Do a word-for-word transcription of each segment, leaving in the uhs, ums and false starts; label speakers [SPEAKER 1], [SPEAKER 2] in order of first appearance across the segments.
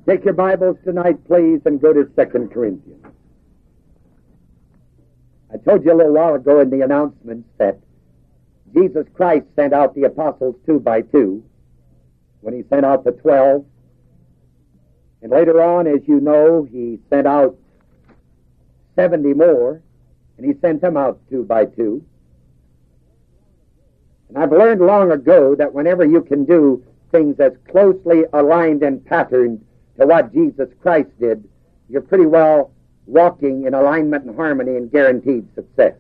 [SPEAKER 1] Take your Bibles tonight, please, and go to Second Corinthians. I told you a little while ago in the announcements that Jesus Christ sent out the apostles two by two when he sent out the twelve. And later on, as you know, he sent out seventy more, and he sent them out two by two. And I've learned long ago that whenever you can do things as closely aligned and patterned to what Jesus Christ did, you're pretty well walking in alignment and harmony and guaranteed success.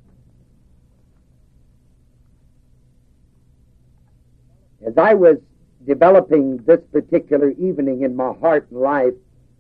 [SPEAKER 1] As I was developing this particular evening in my heart and life,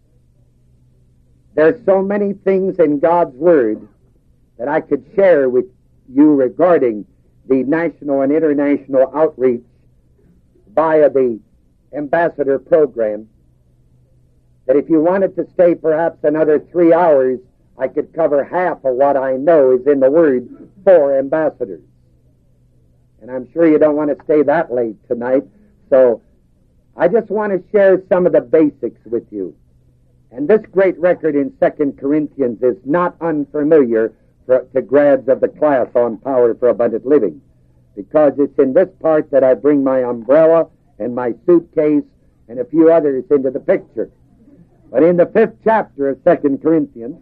[SPEAKER 1] there are so many things in God's Word that I could share with you regarding the national and international outreach via the ambassador program, that if you wanted to stay perhaps another three hours, I could cover half of what I know is in the Word for ambassadors. And I'm sure you don't want to stay that late tonight, so I just want to share some of the basics with you. And this great record in Second Corinthians is not unfamiliar for, to grads of the class on Power for Abundant Living, because it's in this part that I bring my umbrella and my suitcase and a few others into the picture. But in the fifth chapter of Second Corinthians,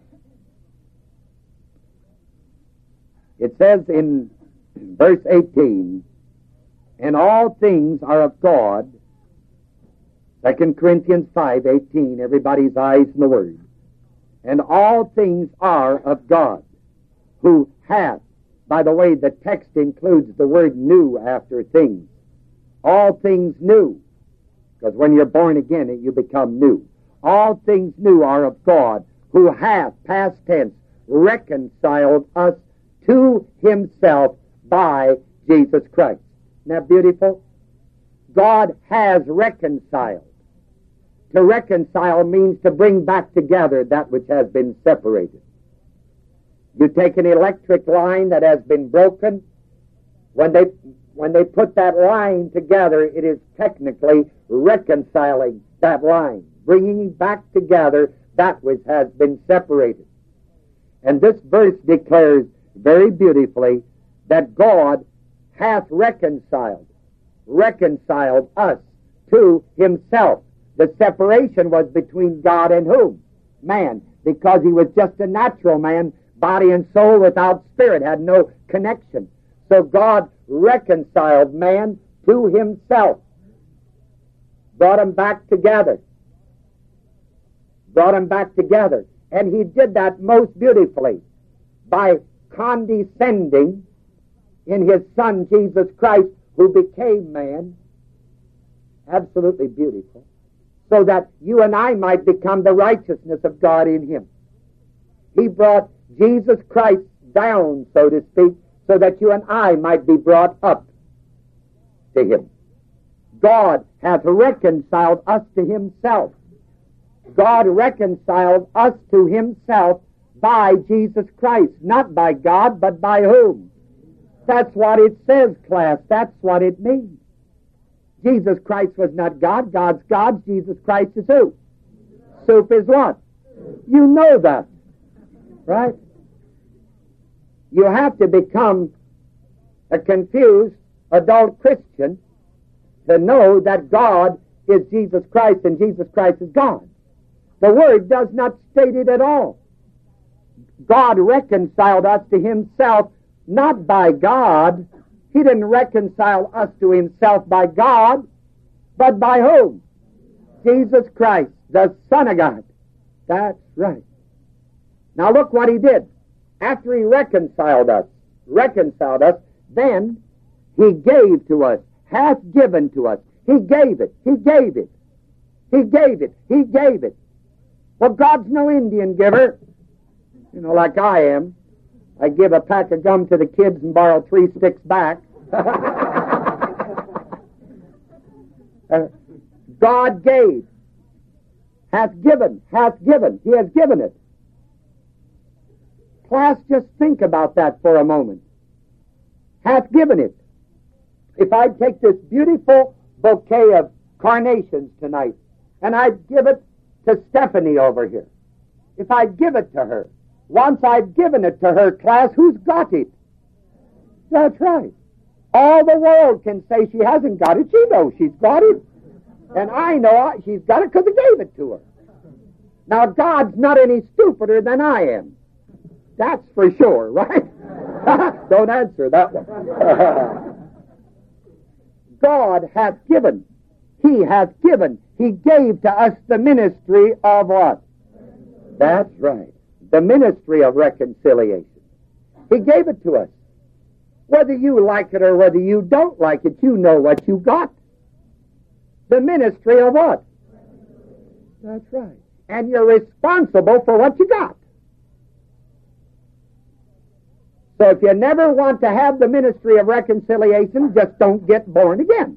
[SPEAKER 1] it says in verse eighteen, and all things are of God. Second Corinthians five eighteen, everybody's eyes in the Word. And all things are of God, who hath, by the way, the text includes the word new after things. All things new, because when you're born again, you become new. All things new are of God, who hath, past tense, reconciled us to himself by Jesus Christ. Isn't that beautiful? God has reconciled. To reconcile means to bring back together that which has been separated. You take an electric line that has been broken. When they, when they put that line together, it is technically reconciling that line, bringing back together that which has been separated. And this verse declares very beautifully that God hath reconciled, reconciled us to himself. The separation was between God and whom? Man, because he was just a natural man, body and soul without spirit, had no connection. So God reconciled man to himself, brought him back together, brought him back together. And he did that most beautifully by condescending in his Son, Jesus Christ, who became man. Absolutely beautiful. So that you and I might become the righteousness of God in him. He brought Jesus Christ down, so to speak, so that you and I might be brought up to him. God hath reconciled us to himself. God reconciled us to himself by Jesus Christ. Not by God, but by whom? That's what it says, class. That's what it means. Jesus Christ was not God. God's God. Jesus Christ is who? Soup is what? You know that. Right? You have to become a confused adult Christian to know that God is Jesus Christ and Jesus Christ is God. The Word does not state it at all. God reconciled us to himself, not by God. He didn't reconcile us to himself by God, but by whom? Jesus Christ, the Son of God. That's right. Now look what he did. After he reconciled us, reconciled us, then he gave to us, hath given to us. He gave it. He gave it. He gave it. He gave it. Well, God's no Indian giver. You know, like I am. I give a pack of gum to the kids and borrow three sticks back. uh, God gave, hath given, hath given. He has given it. Class, just think about that for a moment. Hath given it. If I'd take this beautiful bouquet of carnations tonight and I'd give it to Stephanie over here. If I give it to her, once I've given it to her, class, who's got it? That's right. All the world can say she hasn't got it. She knows she's got it. And I know she's got it because I gave it to her. Now, God's not any stupider than I am. That's for sure, right? Don't answer that one. God hath given. He hath given. He gave to us the ministry of what? That's right. The ministry of reconciliation. He gave it to us. Whether you like it or whether you don't like it, you know what you got. The ministry of what? That's right. And you're responsible for what you got. So if you never want to have the ministry of reconciliation, just don't get born again.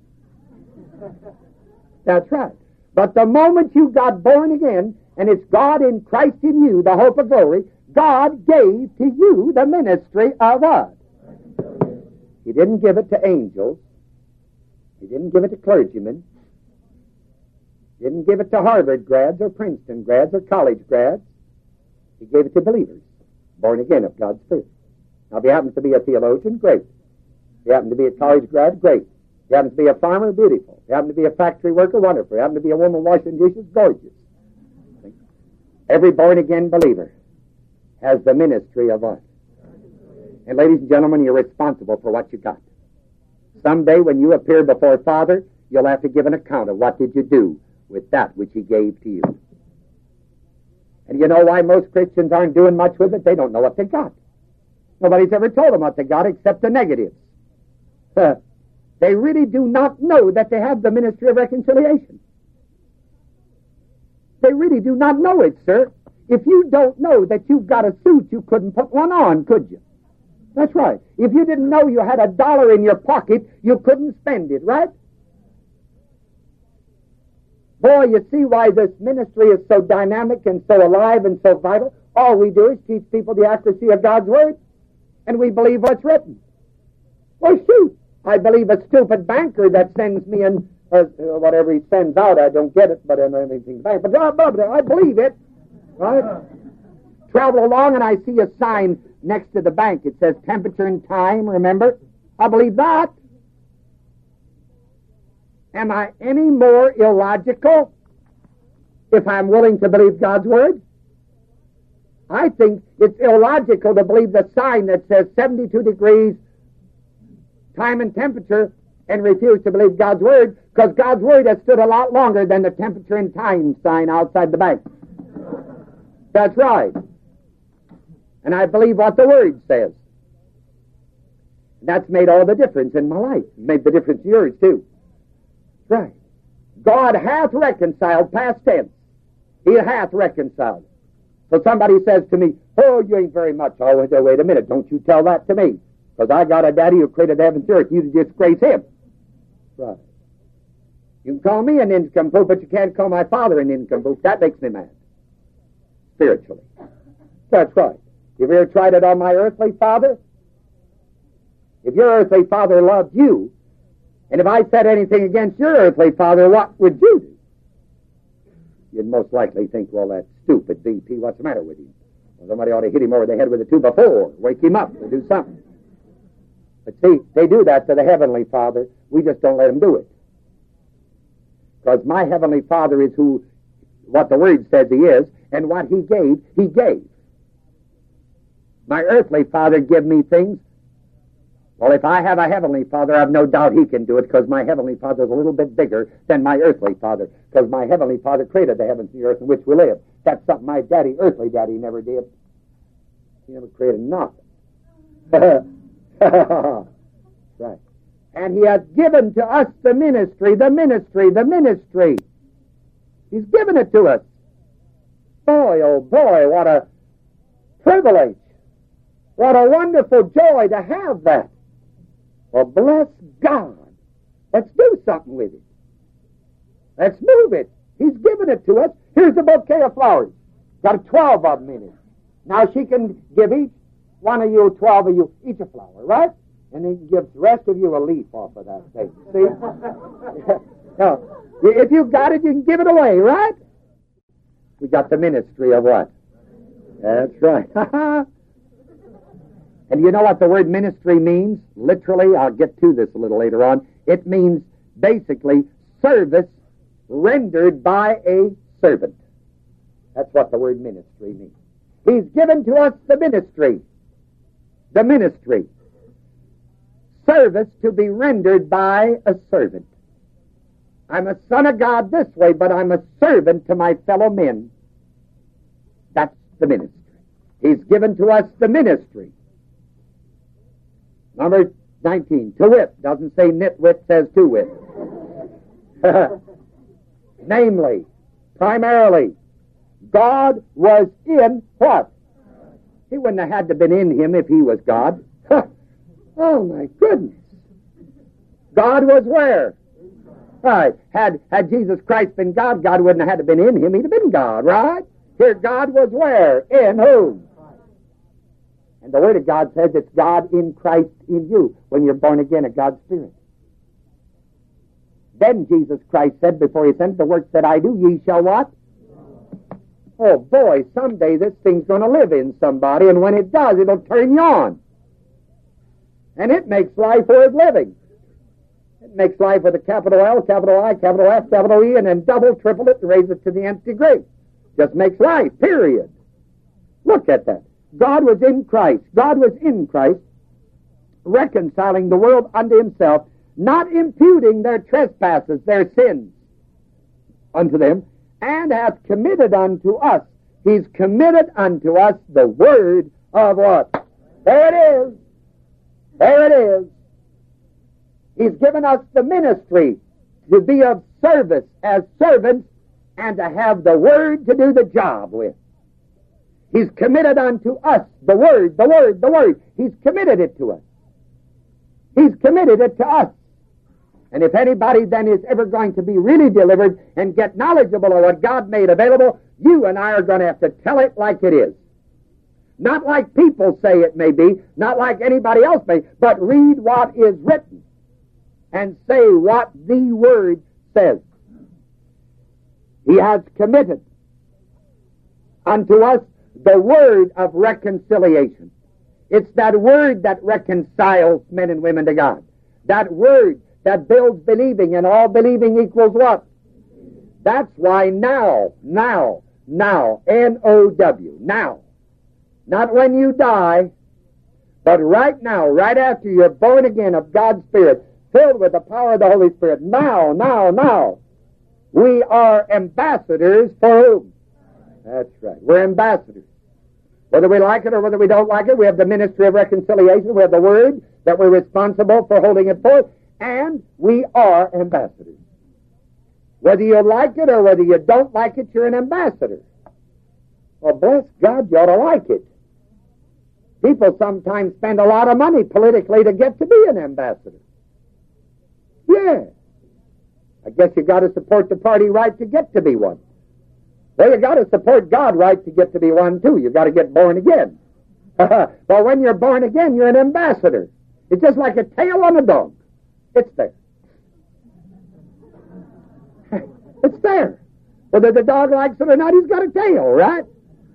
[SPEAKER 1] That's right. But the moment you got born again, and it's God in Christ in you, the hope of glory, God gave to you the ministry of what? He didn't give it to angels. He didn't give it to clergymen. He didn't give it to Harvard grads or Princeton grads or college grads. He gave it to believers, born again of God's Spirit. Now, if he happens to be a theologian, great. If he happens to be a college grad, great. If he happens to be a farmer, beautiful. If he happens to be a factory worker, wonderful. If he happens to be a woman washing dishes, gorgeous. Every born-again believer has the ministry of what? And ladies and gentlemen, you're responsible for what you got. Someday when you appear before Father, you'll have to give an account of what did you do with that which He gave to you. And you know why most Christians aren't doing much with it? They don't know what they got. Nobody's ever told them what they got except the negatives. Uh, they really do not know that they have the ministry of reconciliation. They really do not know it, sir. If you don't know that you've got a suit, you couldn't put one on, could you? That's right. If you didn't know you had a dollar in your pocket, you couldn't spend it, right? Boy, you see why this ministry is so dynamic and so alive and so vital. All we do is teach people the accuracy of God's Word, and we believe what's written. Well, shoot, I believe a stupid banker that sends me in uh, whatever he sends out. I don't get it, but I don't anything back. But uh, I believe it, right? Travel along and I see a sign next to the bank. It says temperature and time, remember? I believe that. Am I any more illogical if I'm willing to believe God's Word? I think it's illogical to believe the sign that says seventy-two degrees time and temperature and refuse to believe God's Word, because God's Word has stood a lot longer than the temperature and time sign outside the bank. That's right. And I believe what the Word says. That's made all the difference in my life. It made the difference in yours, too. Right. God hath reconciled, past tense. He hath reconciled. So somebody says to me, oh, you ain't very much. Oh, wait a minute. Don't you tell that to me. Because I got a daddy who created heaven and earth. You disgrace him. Right. You can call me an nincompoop, but you can't call my father a nincompoop. That makes me mad. Spiritually. That's right. Have you ever tried it on my earthly father? If your earthly father loved you, and if I said anything against your earthly father, what would you do? You'd most likely think, well, that stupid B P, what's the matter with him? Well, somebody ought to hit him over the head with a two by four, wake him up, or do something. But see, they do that to the Heavenly Father. We just don't let them do it. Because my Heavenly Father is who, what the Word says He is, and what He gave, He gave. My earthly father give me things. Well, if I have a Heavenly Father, I have no doubt He can do it, because my Heavenly Father is a little bit bigger than my earthly father, because my Heavenly Father created the heavens and the earth in which we live. That's something my daddy, earthly daddy, never did. He never created nothing. Right. And He has given to us the ministry, the ministry, the ministry. He's given it to us. Boy, oh boy, what a privilege. What a wonderful joy to have that. Well, bless God. Let's do something with it. Let's move it. He's given it to us. Here's a bouquet of flowers. Got twelve of them in it. Now she can give each one of you, twelve of you, each a flower, right? And then give the rest of you a leaf off of that thing. See? Now, if you've got it, you can give it away, right? We got the ministry of what? That's right. And you know what the word ministry means? Literally, I'll get to this a little later on. It means basically service rendered by a servant. That's what the word ministry means. He's given to us the ministry. The ministry. Service to be rendered by a servant. I'm a son of God this way, but I'm a servant to my fellow men. That's the ministry. He's given to us the ministry. Number nineteen, to wit. Doesn't say nitwit, says to wit. Namely, primarily, God was in what? He wouldn't have had to been in him if he was God. Oh my goodness. God was where? Right. Had, had Jesus Christ been God, God wouldn't have had to been in him. He'd have been God, right? Here God was where? In whom? And the Word of God says it's God in Christ in you when you're born again of God's Spirit. Then Jesus Christ said before he sent the works that I do, ye shall what? Oh boy, someday this thing's going to live in somebody, and when it does, it'll turn you on. And it makes life worth living. It makes life with a capital L, capital I, capital F, capital E, and then double, triple it, and raise it to the nth degree. Just makes life, period. Look at that. God was in Christ. God was in Christ, reconciling the world unto himself, not imputing their trespasses, their sins unto them, and hath committed unto us. He's committed unto us the word of what? There it is. There it is. He's given us the ministry to be of service as servants and to have the word to do the job with. He's committed unto us the word, the word, the word. He's committed it to us. He's committed it to us. And if anybody then is ever going to be really delivered and get knowledgeable of what God made available, you and I are going to have to tell it like it is. Not like people say it may be, not like anybody else may, but read what is written and say what the Word says. He has committed unto us the word of reconciliation. It's that word that reconciles men and women to God. That word that builds believing, and all believing equals what? That's why now, now, now, N O W, now. Not when you die, but right now, right after you're born again of God's Spirit, filled with the power of the Holy Spirit. Now, now, now, we are ambassadors for whom? That's right. We're ambassadors. Whether we like it or whether we don't like it, we have the ministry of reconciliation. We have the word that we're responsible for holding it forth, and we are ambassadors. Whether you like it or whether you don't like it, you're an ambassador. Well, bless God, you ought to like it. People sometimes spend a lot of money politically to get to be an ambassador. Yeah. I guess you got to support the party right to get to be one. Well, you got to support God right to get to be one too. You got to get born again. Well, when you're born again, you're an ambassador. It's just like a tail on a dog. It's there. It's there. Whether the dog likes it or not, he's got a tail, right?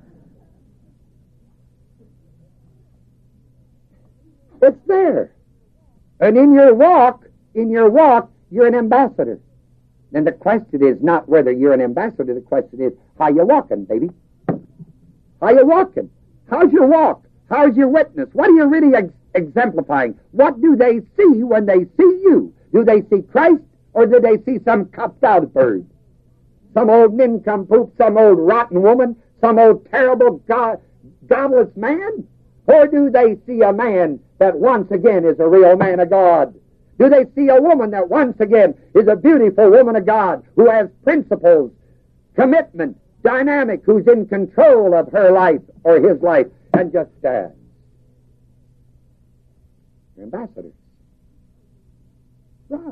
[SPEAKER 1] It's there. And in your walk, in your walk, you're an ambassador. And the question is not whether you're an ambassador. The question is, how you walking, baby? How you walking? How's your walk? How's your witness? What are you really ex- exemplifying? What do they see when they see you? Do they see Christ, or do they see some cupped-out bird? Some old nincompoop, some old rotten woman, some old terrible go- godless man? Or do they see a man that once again is a real man of God? Do they see a woman that once again is a beautiful woman of God who has principles, commitment, dynamic, who's in control of her life or his life and just stands? You're ambassadors. Right.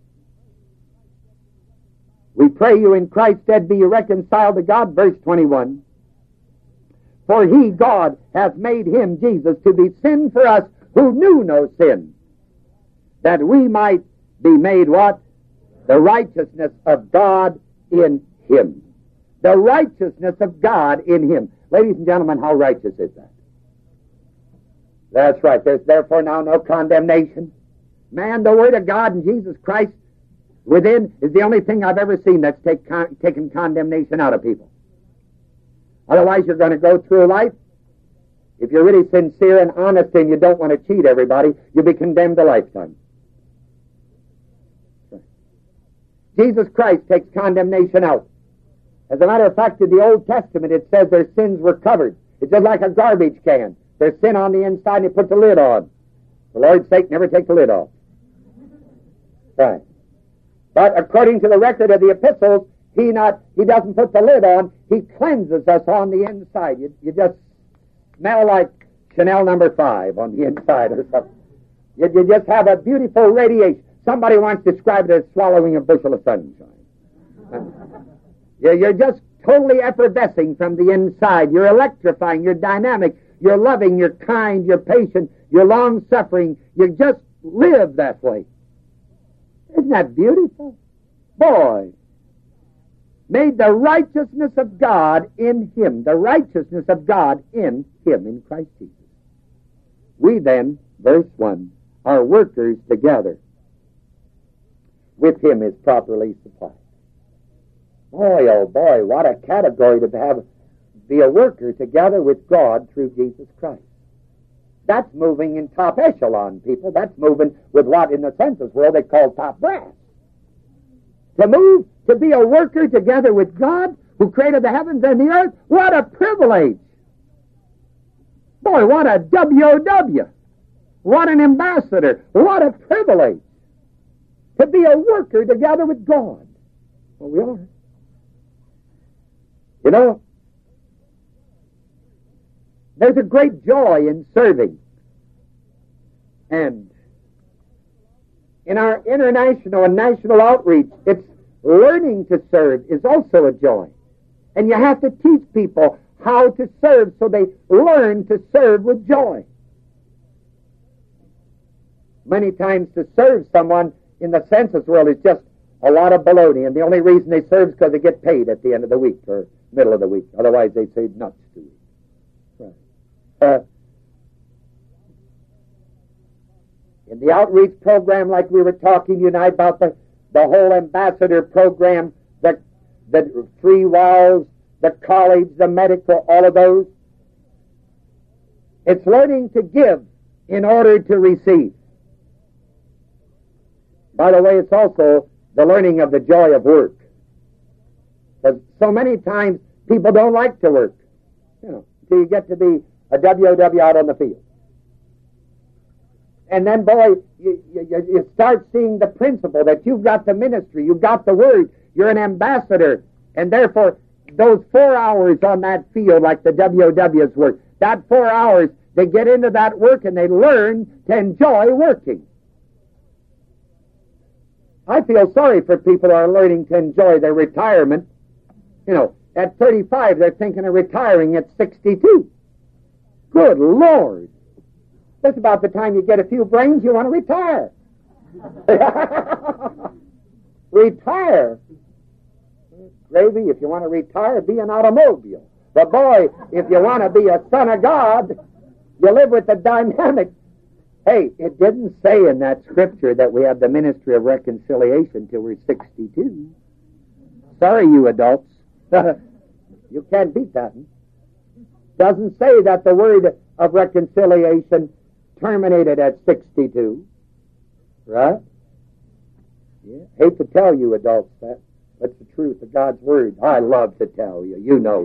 [SPEAKER 1] We pray you in Christ's stead be reconciled to God, verse twenty-one. For he, God, hath made him, Jesus, to be sin for us who knew no sin, that we might be made what? The righteousness of God in him. the righteousness of God in him. Ladies and gentlemen, how righteous is that? That's right. There's therefore now no condemnation. Man, the Word of God and Jesus Christ within is the only thing I've ever seen that's take con- taken condemnation out of people. Otherwise, you're going to go through life. If you're really sincere and honest and you don't want to cheat everybody, you'll be condemned a lifetime. Jesus Christ takes condemnation out. As a matter of fact, in the Old Testament, it says their sins were covered. It's just like a garbage can. There's sin on the inside, and you put the lid on. For Lord's sake, never take the lid off. Right. But according to the record of the epistles, he not he doesn't put the lid on. He cleanses us on the inside. You, you just smell like Chanel number five on the inside or something. You, you just have a beautiful radiation. Somebody once described it as swallowing a bushel of sunshine. You're, you're just totally effervescing from the inside. You're electrifying. You're dynamic. You're loving. You're kind. You're patient. You're long-suffering. You just live that way. Isn't that beautiful? Boy, made the righteousness of God in him, the righteousness of God in him, in Christ Jesus. We then, verse one, are workers together. With him is properly supplied. Boy, oh boy, what a category to have, be a worker together with God through Jesus Christ. That's moving in top echelon, people. That's moving with what in the census world they call top brass. To move, to be a worker together with God who created the heavens and the earth, what a privilege. Boy, what a W O W. What an ambassador. What a privilege. To be a worker together with God. Well, we are. You know, there's a great joy in serving. And in our international and national outreach, it's learning to serve is also a joy. And you have to teach people how to serve so they learn to serve with joy. Many times to serve someone in the census world is just a lot of baloney, and the only reason they serve is because they get paid at the end of the week or middle of the week. Otherwise, they'd say nuts to you. Right. Uh, in the outreach program, like we were talking tonight about the, the whole ambassador program, the, the three vows, the college, the medical, all of those, it's learning to give in order to receive. By the way, it's also the learning of the joy of work. Because so many times people don't like to work, you know, until you get to be a W O W out on the field. And then, boy, you, you, you start seeing the principle that you've got the ministry, you've got the word, you're an ambassador, and therefore those four hours on that field, like the W O Ws work, that four hours, they get into that work and they learn to enjoy working. I feel sorry for people who are learning to enjoy their retirement. You know, at thirty-five, they're thinking of retiring at sixty-two. Good Lord. That's about the time you get a few brains, you want to retire. Retire. Gravy, if you want to retire, be an automobile. But boy, if you want to be a son of God, you live with the dynamic. Hey, it didn't say in that scripture that we have the ministry of reconciliation till we're sixty-two. Sorry, you adults. You can't beat that. Doesn't say that the word of reconciliation terminated at sixty-two. Right? Yeah. Hate to tell you adults that. That's the truth of God's word. I love to tell you. You know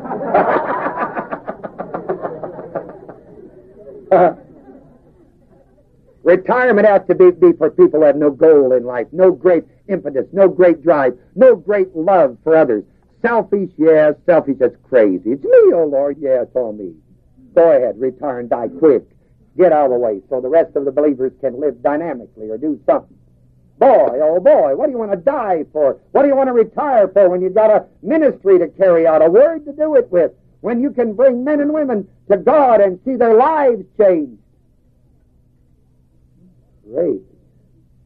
[SPEAKER 1] that. Retirement has to be, be for people who have no goal in life, no great impetus, no great drive, no great love for others. Selfish, yes, selfish, that's crazy. It's me, oh Lord, yeah, it's all me. Go ahead, retire and die quick. Get out of the way so the rest of the believers can live dynamically or do something. Boy, oh boy, what do you want to die for? What do you want to retire for when you've got a ministry to carry out, a word to do it with, when you can bring men and women to God and see their lives change? Great.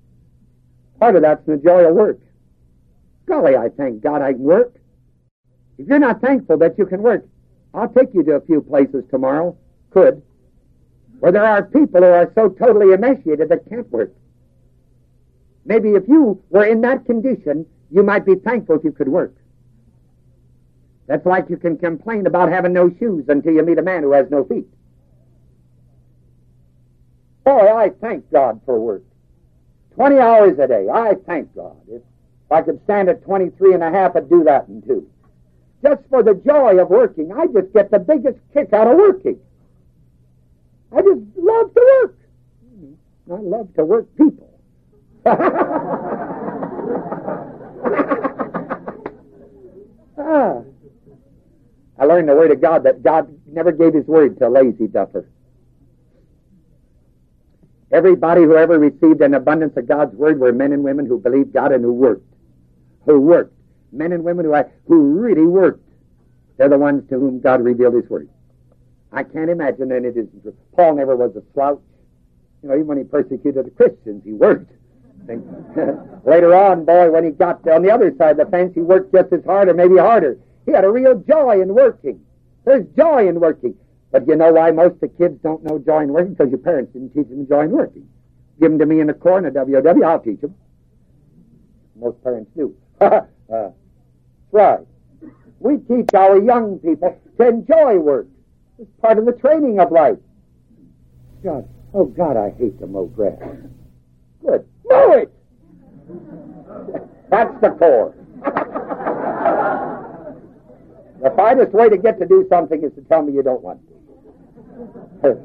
[SPEAKER 1] Part of that's the joy of work. Golly, I thank God I can work. If you're not thankful that you can work, I'll take you to a few places tomorrow, could, where there are people who are so totally emaciated that can't work. Maybe if you were in that condition, you might be thankful if you could work. That's like you can complain about having no shoes until you meet a man who has no feet. Boy, I thank God for work. Twenty hours a day, I thank God. If I could stand at twenty-three and a half, I'd do that in two. Just for the joy of working, I just get the biggest kick out of working. I just love to work. I love to work people. ah. I learned the Word of God that God never gave His Word to a lazy duffer. Everybody who ever received an abundance of God's Word were men and women who believed God and who worked. Who worked. Men and women who, who really worked. They're the ones to whom God revealed His Word. I can't imagine that it isn't true. Paul never was a slouch. You know, even when he persecuted the Christians, he worked. Later on, boy, when he got on the other side of the fence, he worked just as hard or maybe harder. He had a real joy in working. There's joy in working. But you know why most of the kids don't know joy in working? Because your parents didn't teach them joy in working. Give them to me in the corps in a W O W, I'll teach them. Most parents do. uh, that's right. We teach our young people to enjoy work. It's part of the training of life. God, oh God, I hate to mow grass. Good. Mow it! That's the core. The finest way to get to do something is to tell me you don't want to.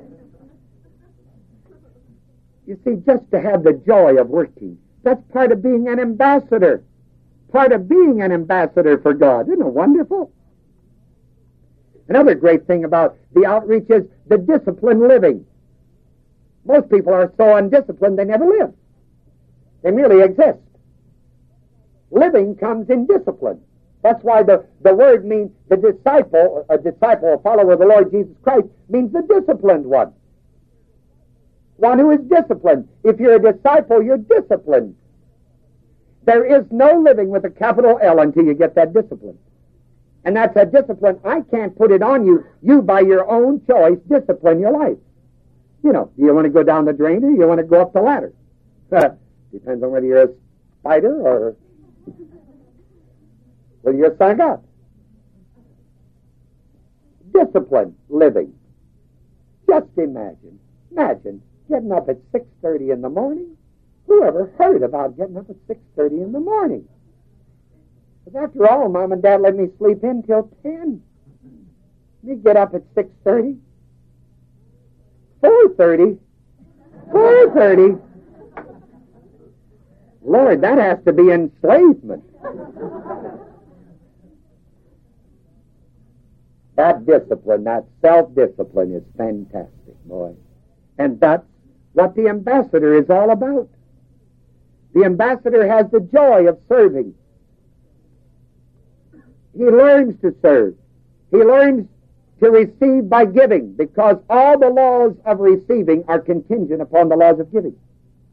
[SPEAKER 1] You see, just to have the joy of working, that's part of being an ambassador. Part of being an ambassador for God. Isn't it wonderful? Another great thing about the outreach is the disciplined living. Most people are so undisciplined they never live. They merely exist. Living comes in discipline. That's why the, the word means the disciple, a disciple, a follower of the Lord Jesus Christ, means the disciplined one. One who is disciplined. If you're a disciple, you're disciplined. There is no living with a capital L until you get that discipline. And that's a discipline. I can't put it on you. You, by your own choice, discipline your life. You know, do you want to go down the drain or you want to go up the ladder? Uh, depends on whether you're a spider or whether you're a son of God. Discipline living. Just imagine. Imagine getting up at six thirty in the morning. Who ever heard about getting up at six thirty in the morning? Because after all, Mom and Dad let me sleep in till ten. Me get up at six thirty. four thirty. four thirty. Lord, that has to be enslavement. That discipline, that self-discipline is fantastic, boy. And that's what the ambassador is all about. The ambassador has the joy of serving. He learns to serve. He learns to receive by giving, because all the laws of receiving are contingent upon the laws of giving.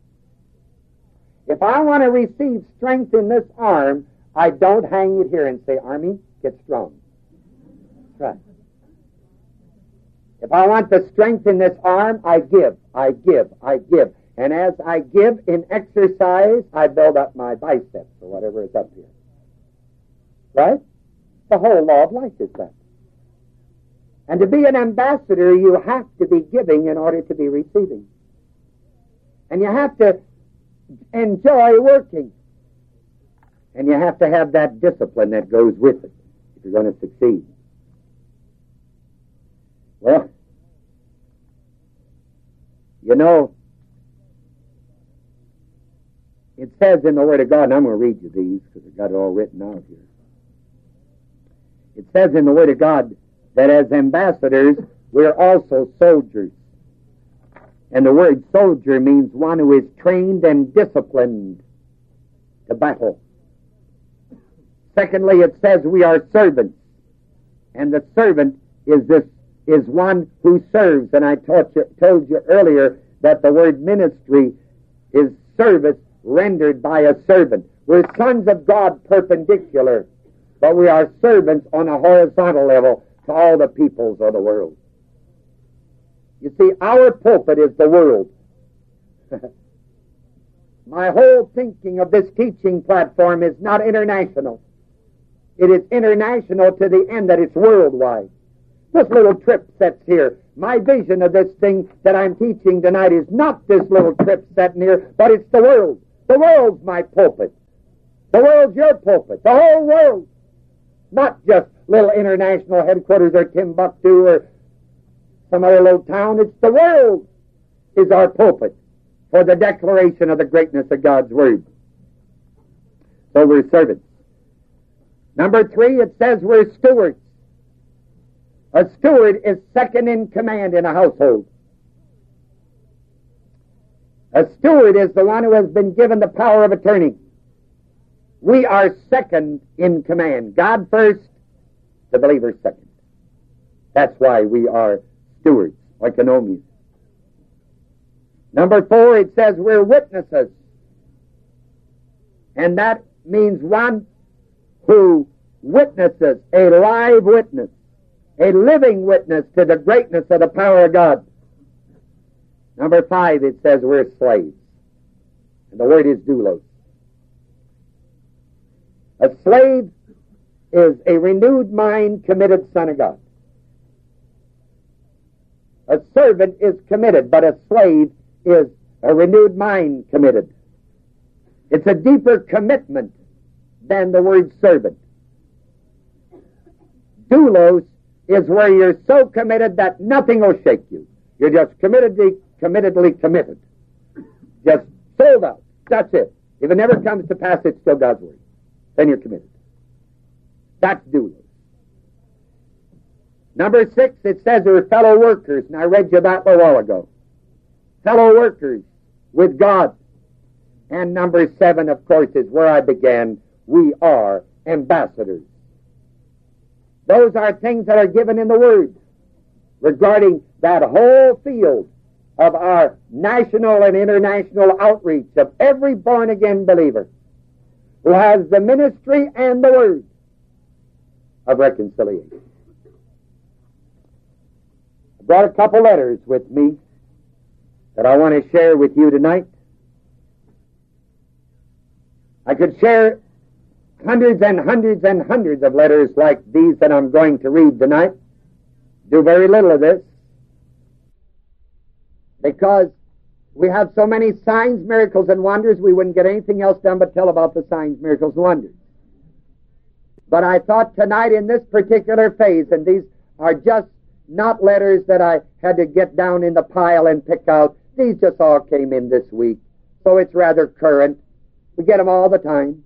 [SPEAKER 1] If I want to receive strength in this arm, I don't hang it here and say, Army, get strong. That's right. If I want the strength in this arm, I give, I give, I give. And as I give in exercise, I build up my biceps or whatever is up here. Right? The whole law of life is that. And to be an ambassador, you have to be giving in order to be receiving. And you have to enjoy working. And you have to have that discipline that goes with it if you're going to succeed. Well, you know, it says in the Word of God, and I'm going to read you these because I've got it all written out here. It says in the Word of God that as ambassadors, we're also soldiers. And the word soldier means one who is trained and disciplined to battle. Secondly, it says we are servants. And the servant is this is one who serves. And I taught you, told you earlier that the word ministry is service rendered by a servant. We're sons of God perpendicular. but we are servants on a horizontal level to all the peoples of the world. You see, our pulpit is the world. My whole thinking of this teaching platform is not international. It is international to the end that it's worldwide. This little trip sets here. My vision of this thing that I'm teaching tonight is not this little trip setting here, but it's the world. The world's my pulpit. The world's your pulpit. The whole world. Not just little international headquarters or Timbuktu or some other little town. It's the world is our pulpit for the declaration of the greatness of God's Word. So we're servants. Number three, it says we're stewards. A steward is second in command in a household. A steward is the one who has been given the power of attorney. We are second in command. God first, the believer second. That's why we are stewards, oikonomies. Number four, it says we're witnesses. And that means one who witnesses, a live witness, a living witness to the greatness of the power of God. Number five, it says we're slaves. And the word is doulos. A slave is a renewed mind committed son of God. A servant is committed, but a slave is a renewed mind committed. It's a deeper commitment than the word servant. Doulos is where you're so committed that nothing will shake you. You're just committedly, committedly committed. Just sold out. That's it. If it never comes to pass, it's still God's word. Then you're committed. That's doulos. Number six, it says we're fellow workers, and I read you that a while ago. Fellow workers with God. And number seven, of course, is where I began. We are ambassadors. Those are things that are given in the Word regarding that whole field of our national and international outreach of every born-again believer who has the ministry and the Word of reconciliation. I brought a couple letters with me that I want to share with you tonight. I could share hundreds and hundreds and hundreds of letters like these that I'm going to read tonight. Do very little of this because we have so many signs, miracles, and wonders, we wouldn't get anything else done but tell about the signs, miracles, and wonders. But I thought tonight in this particular phase, and these are just not letters that I had to get down in the pile and pick out. These just all came in this week, so it's rather current. We get them all the time.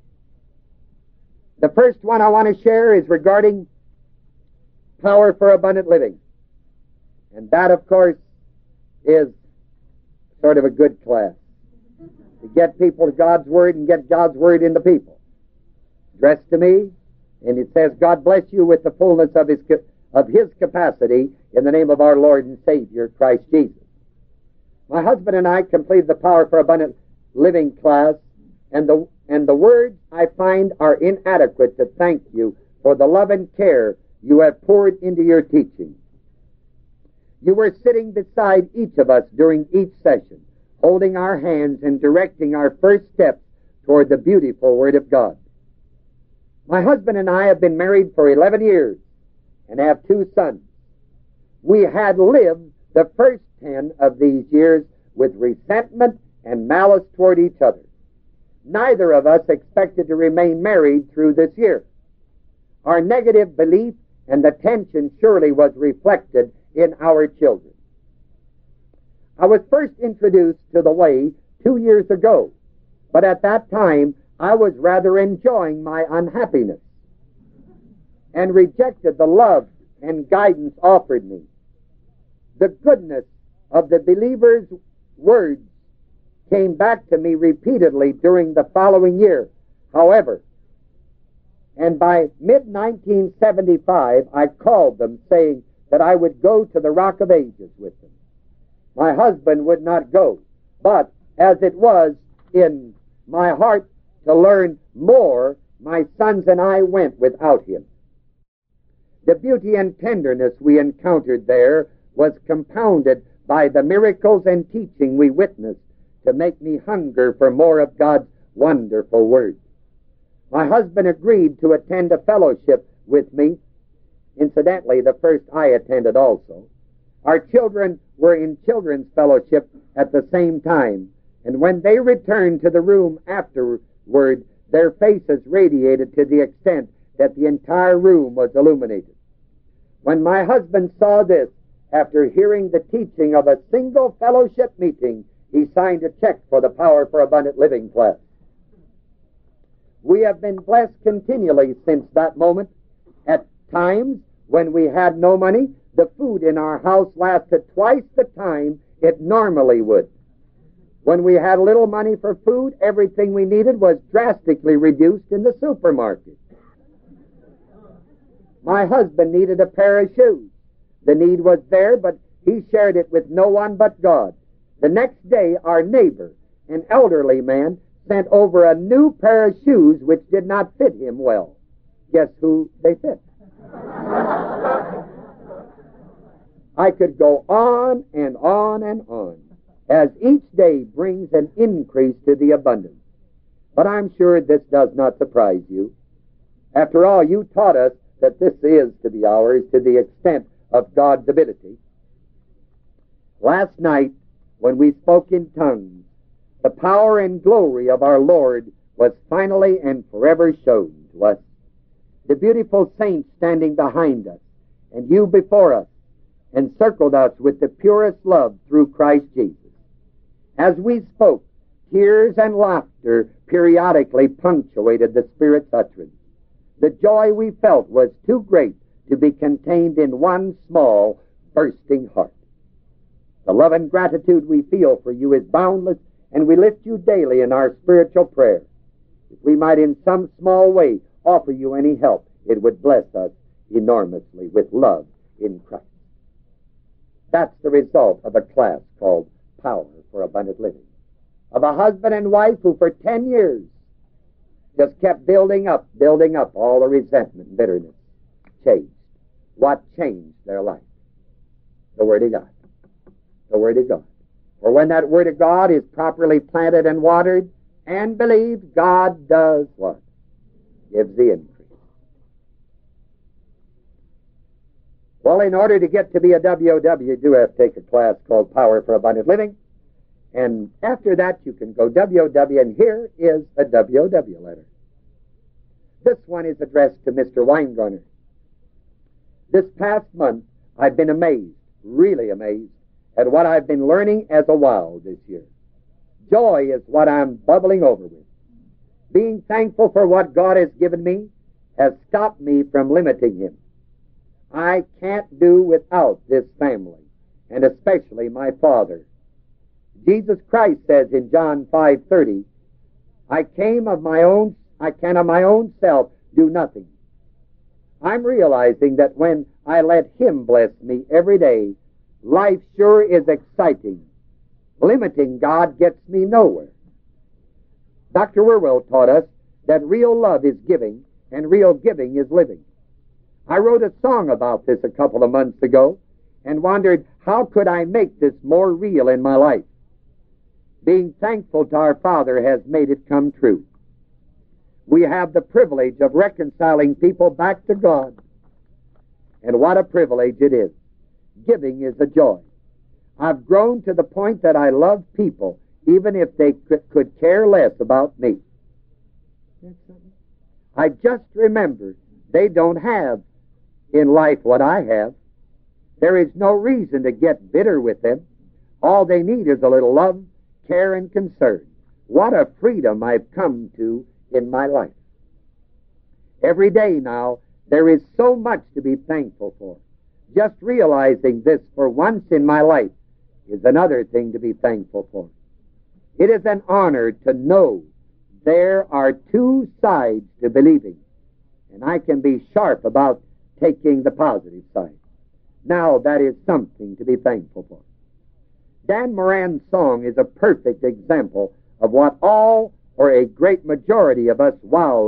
[SPEAKER 1] The first one I want to share is regarding power for abundant living. And that, of course, is sort of a good class. To get people to God's Word and get God's Word into people. Addressed to me, and it says, God bless you with the fullness of His, of His capacity in the name of our Lord and Savior, Christ Jesus. My husband and I completed the Power for Abundant Living class, and the and the words I find are inadequate to thank you for the love and care you have poured into your teaching. You were sitting beside each of us during each session, holding our hands and directing our first steps toward the beautiful Word of God. My husband and I have been married for eleven years and have two sons. We had lived the first ten of these years with resentment and malice toward each other. Neither of us expected to remain married through this year. Our negative belief and the tension surely was reflected in our children. I was first introduced to the way two years ago, but at that time I was rather enjoying my unhappiness and rejected the love and guidance offered me. The goodness of the believer's words came back to me repeatedly during the following year. However, and by mid nineteen seventy-five, I called them saying that I would go to the Rock of Ages with them. My husband would not go, but as it was in my heart to learn more my sons and I went without him. The beauty and tenderness we encountered there was compounded by the miracles and teaching we witnessed to make me hunger for more of God's wonderful word. My husband agreed to attend a fellowship with me. Incidentally, the first I attended also. Our children were in children's fellowship at the same time, and when they returned to the room afterward, their faces radiated to the extent that the entire room was illuminated. When my husband saw this, after hearing the teaching of a single fellowship meeting, he signed a check for the Power for Abundant Living class. We have been blessed continually since that moment. At times, when we had no money, the food in our house lasted twice the time it normally would. When we had little money for food, everything we needed was drastically reduced in the supermarket. My husband needed a pair of shoes. The need was there, but he shared it with no one but God. The next day, our neighbor, an elderly man, sent over a new pair of shoes which did not fit him well. Guess who they fit? I could go on and on and on, as each day brings an increase to the abundance. But I'm sure this does not surprise you. After all, you taught us that this is to be ours to the extent of God's ability. Last night, when we spoke in tongues, the power and glory of our Lord was finally and forever shown to us. The beautiful saints standing behind us, and you before us, encircled us with the purest love through Christ Jesus. As we spoke, tears and laughter periodically punctuated the Spirit's utterance. The joy we felt was too great to be contained in one small, bursting heart. The love and gratitude we feel for you is boundless, and we lift you daily in our spiritual prayer. If we might in some small way offer you any help, it would bless us enormously with love in Christ. That's the result of a class called Power for Abundant Living. Of a husband and wife who for ten years just kept building up, building up all the resentment and bitterness. Changed. What changed their life? The Word of God. The Word of God. For when that Word of God is properly planted and watered and believed, God does what? Gives the increase. Well, in order to get to be a W O W, you do have to take a class called Power for Abundant Living. And after that, you can go W O W, and here is a W O W letter. This one is addressed to Mister Weingarner. This past month, I've been amazed, really amazed, at what I've been learning as a wild this year. Joy is what I'm bubbling over with. Being thankful for what God has given me has stopped me from limiting Him. I can't do without this family, and especially my father. Jesus Christ says in John five thirty, I came of my own, I can of my own self do nothing. I'm realizing that when I let Him bless me every day, life sure is exciting. Limiting God gets me nowhere. Doctor Wierwille taught us that real love is giving, and real giving is living. I wrote a song about this a couple of months ago, and wondered how could I make this more real in my life. Being thankful to our Father has made it come true. We have the privilege of reconciling people back to God. And what a privilege it is. Giving is a joy. I've grown to the point that I love people, even if they could care less about me. I just remember they don't have in life what I have. There is no reason to get bitter with them. All they need is a little love, care, and concern. What a freedom I've come to in my life. Every day now, there is so much to be thankful for. Just realizing this for once in my life is another thing to be thankful for. It is an honor to know there are two sides to believing, and I can be sharp about taking the positive side. Now that is something to be thankful for. Dan Moran's song is a perfect example of what all or a great majority of us wows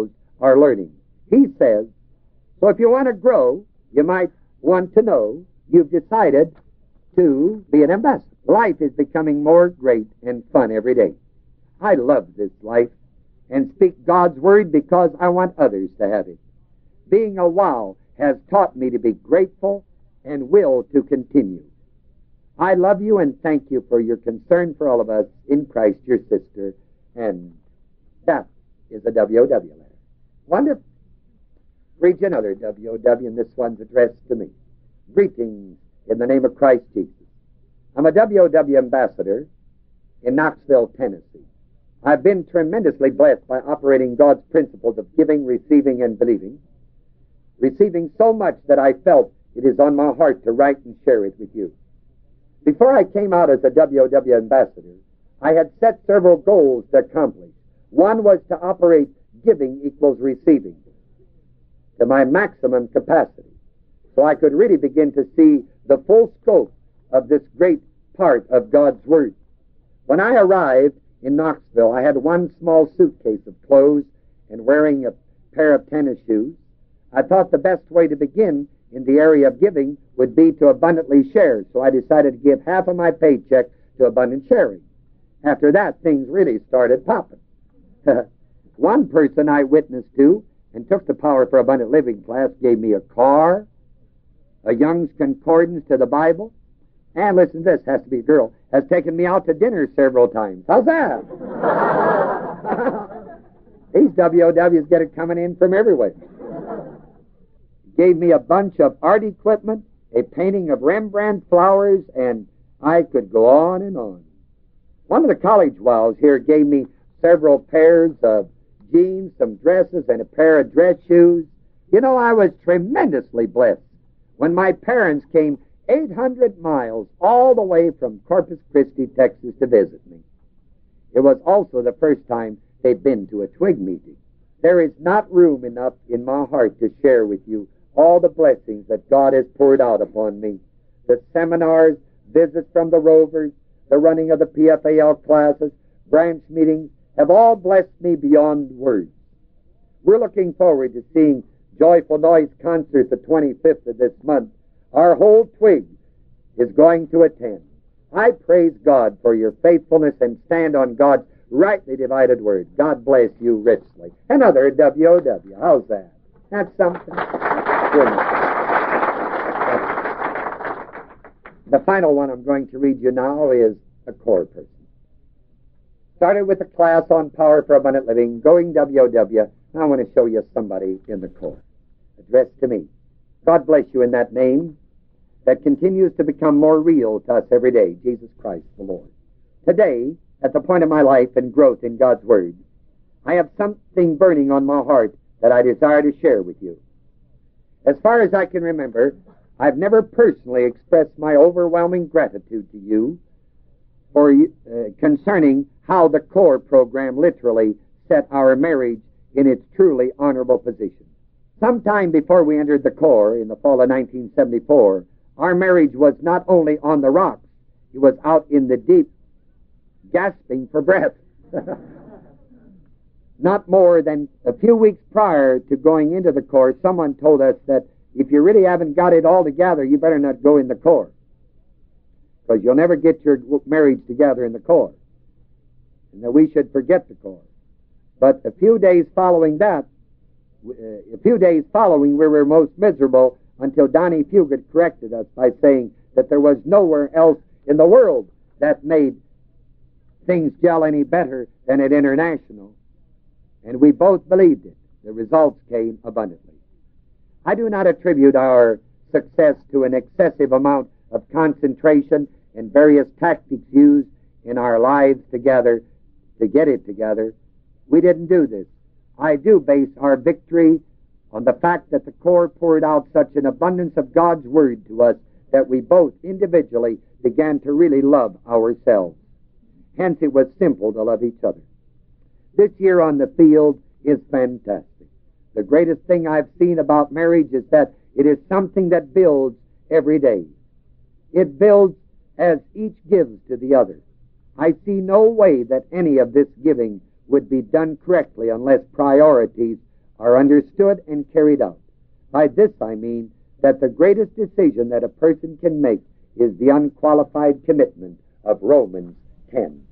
[SPEAKER 1] are learning. He says, so if you want to grow, you might want to know you've decided to be an ambassador. Life is becoming more great and fun every day. I love this life and speak God's word because I want others to have it. Being a wow has taught me to be grateful and will to continue. I love you and thank you for your concern for all of us in Christ, your sister. And that is a W O W letter. Wonderful. Read you another W O W, and this one's addressed to me. Greetings in the name of Christ Jesus. I'm a W O W ambassador in Knoxville, Tennessee. I've been tremendously blessed by operating God's principles of giving, receiving, and believing. Receiving so much that I felt it is on my heart to write and share it with you. Before I came out as a W O W ambassador, I had set several goals to accomplish. One was to operate giving equals receiving to my maximum capacity, so I could really begin to see the full scope of this great part of God's Word. When I arrived in Knoxville, I had one small suitcase of clothes and wearing a pair of tennis shoes. I thought the best way to begin in the area of giving would be to abundantly share, so I decided to give half of my paycheck to abundant sharing. After that, things really started popping. One person I witnessed to and took the Power for Abundant Living class gave me a car, a Young's Concordance to the Bible, and listen to this, has to be a girl, has taken me out to dinner several times. How's that? These W O Ws get it coming in from everywhere. Gave me a bunch of art equipment, a painting of Rembrandt flowers, and I could go on and on. One of the college wows here gave me several pairs of jeans, some dresses, and a pair of dress shoes. You know, I was tremendously blessed when my parents came eight hundred miles all the way from Corpus Christi, Texas, to visit me. It was also the first time they'd been to a twig meeting. There is not room enough in my heart to share with you all the blessings that God has poured out upon me. The seminars, visits from the Rovers, the running of the P F A L classes, branch meetings, have all blessed me beyond words. We're looking forward to seeing Joyful Noise concert the twenty-fifth of this month. Our whole twig is going to attend. I praise God for your faithfulness and stand on God's rightly divided word. God bless you richly. Another W O W. How's that? That's something. The final one I'm going to read you now is a core person. Started with a class on Power for Abundant Living, going W O W. Now I want to show you somebody in the core, addressed to me. God bless you in that name that continues to become more real to us every day, Jesus Christ the Lord. Today, at the point of my life and growth in God's Word, I have something burning on my heart that I desire to share with you. As far as I can remember, I've never personally expressed my overwhelming gratitude to you for uh, concerning how the core program literally set our marriage in its truly honorable position. Sometime before we entered the core in the fall of nineteen seventy-four, our marriage was not only on the rocks, it was out in the deep, gasping for breath. Not more than a few weeks prior to going into the core, someone told us that if you really haven't got it all together, you better not go in the core, because you'll never get your marriage together in the core, and that we should forget the core. But a few days following that, uh, a few days following, we were most miserable until Donnie Fugit corrected us by saying that there was nowhere else in the world that made things gel any better than at International. And we both believed it. The results came abundantly. I do not attribute our success to an excessive amount of concentration and various tactics used in our lives together to get it together. We didn't do this. I do base our victory on the fact that the core poured out such an abundance of God's Word to us that we both individually began to really love ourselves. Hence it was simple to love each other. This year on the field is fantastic. The greatest thing I've seen about marriage is that it is something that builds every day. It builds as each gives to the other. I see no way that any of this giving would be done correctly unless priorities are understood and carried out. By this I mean that the greatest decision that a person can make is the unqualified commitment of Romans ten.